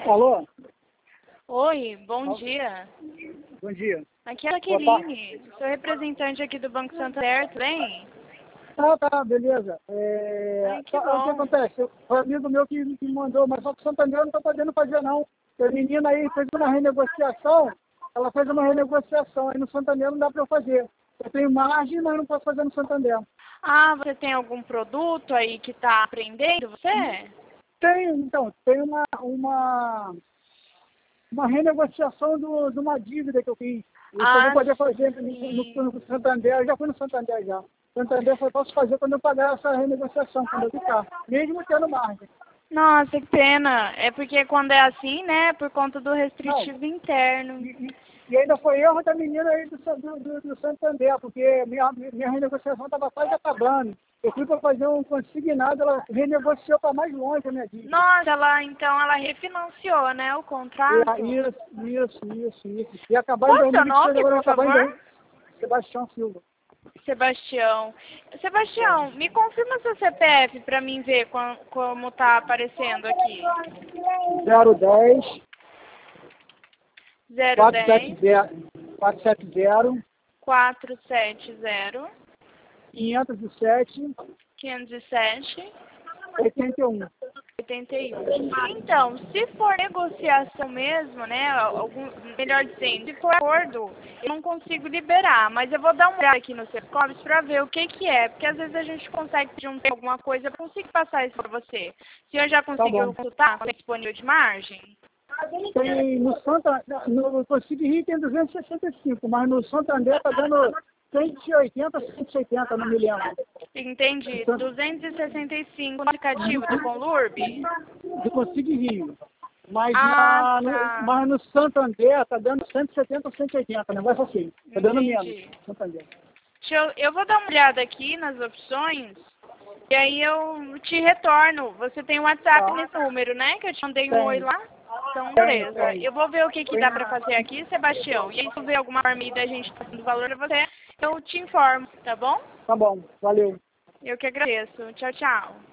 Alô? Oi, bom dia. Bom dia. Aqui é a Boa Jaqueline, sou representante aqui do Banco Santander, tudo bem? Tá, beleza. Ai, que O que bom. acontece? Foi um amigo meu que me mandou, mas só que o Santander não está podendo fazer, não. A menina aí fez uma renegociação, ela fez uma renegociação, aí no Santander não dá para eu fazer. Eu tenho margem, mas não posso fazer no Santander. Ah, você tem algum produto aí que está aprendendo você? Tem uma renegociação de uma dívida que eu fiz. Eu só vou Ah, poder fazer sim. no Santander, eu já fui no Santander já. Santander só posso fazer quando eu pagar essa renegociação, quando eu ficar, mesmo tendo margem. Nossa, que pena. É porque quando é assim, né, por conta do Não, restritivo interno. e ainda foi erro da menina aí do Santander, porque minha renegociação estava quase acabando. Eu fui para fazer um consignado, ela renegociou para mais longe a minha dívida. Nossa, ela refinanciou, né, o contrato. Isso. E acabar em Qual é o seu 2023, nome, agora vai por acabar em favor? Sebastião Silva. Sebastião. Sebastião, me confirma seu CPF para mim ver como tá aparecendo aqui. 010 010 470 470 470 507 507 81. 81. Então, se for negociação mesmo, né, melhor dizendo, se for acordo, eu não consigo liberar, mas eu vou dar uma olhada aqui no Sercoves para ver o que que é, porque às vezes a gente consegue juntar alguma coisa, eu consigo passar isso para você. O senhor já Tá bom. conseguiu consultar? Tem disponível de margem? Tem no no Consigo Rio tem 265, mas no Santander tá dando 180, 180, não me lembro. Entendi. 265 no aplicativo do Conlurb? Do Consigo Rio. Ah, tá. Mas no Santander tá dando 170 ou 180, negócio assim. Tá dando menos, Entendi. Santander. Eu vou dar uma olhada aqui nas opções e aí eu te retorno. Você tem um WhatsApp Tá. nesse número, né? Que eu te mandei um oi Tem, lá. Então, beleza. tem. Eu vou ver o que que dá pra fazer aqui, Sebastião. E aí, se eu ver alguma forma da gente tá dando valor a você, eu te informo, tá bom? Tá bom, valeu. Eu que agradeço. Tchau, tchau.